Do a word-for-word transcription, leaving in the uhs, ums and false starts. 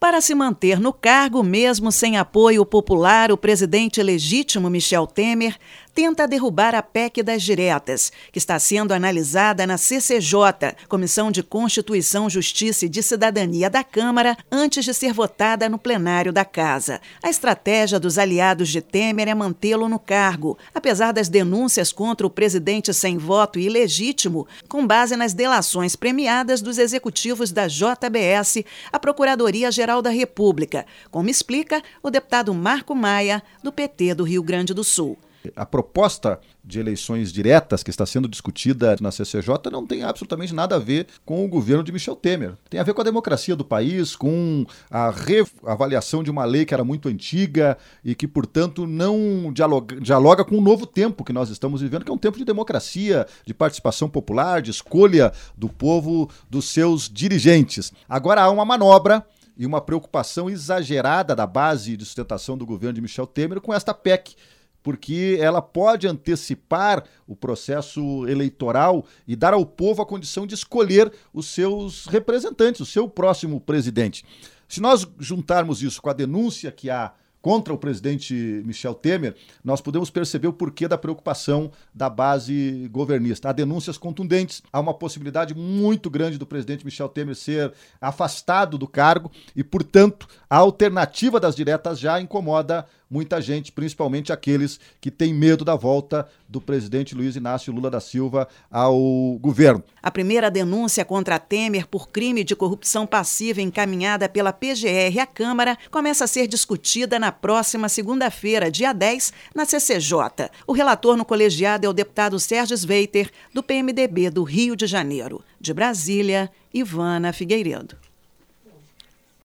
Para se manter no cargo, mesmo sem apoio popular, o presidente legítimo Michel Temer tenta derrubar a P E C das diretas, que está sendo analisada na C C J, Comissão de Constituição, Justiça e de Cidadania da Câmara, antes de ser votada no plenário da Casa. A estratégia dos aliados de Temer é mantê-lo no cargo, apesar das denúncias contra o presidente sem voto e ilegítimo, com base nas delações premiadas dos executivos da J B S, a Procuradoria-Geral da República, como explica o deputado Marco Maia, do P T do Rio Grande do Sul. A proposta de eleições diretas que está sendo discutida na C C J não tem absolutamente nada a ver com o governo de Michel Temer. Tem a ver com a democracia do país, com a reavaliação de uma lei que era muito antiga e que, portanto, não dialoga, dialoga com o novo tempo que nós estamos vivendo, que é um tempo de democracia, de participação popular, de escolha do povo, dos seus dirigentes. Agora há uma manobra e uma preocupação exagerada da base de sustentação do governo de Michel Temer com esta P E C, porque ela pode antecipar o processo eleitoral e dar ao povo a condição de escolher os seus representantes, o seu próximo presidente. Se nós juntarmos isso com a denúncia que há contra o presidente Michel Temer, nós podemos perceber o porquê da preocupação da base governista. Há denúncias contundentes, há uma possibilidade muito grande do presidente Michel Temer ser afastado do cargo e, portanto, a alternativa das diretas já incomoda muita gente, principalmente aqueles que têm medo da volta do presidente Luiz Inácio Lula da Silva ao governo. A primeira denúncia contra Temer por crime de corrupção passiva encaminhada pela P G R à Câmara começa a ser discutida na próxima segunda-feira, dia dez, na C C J. O relator no colegiado é o deputado Sérgio Sveiter, do P M D B do Rio de Janeiro. De Brasília, Ivana Figueiredo.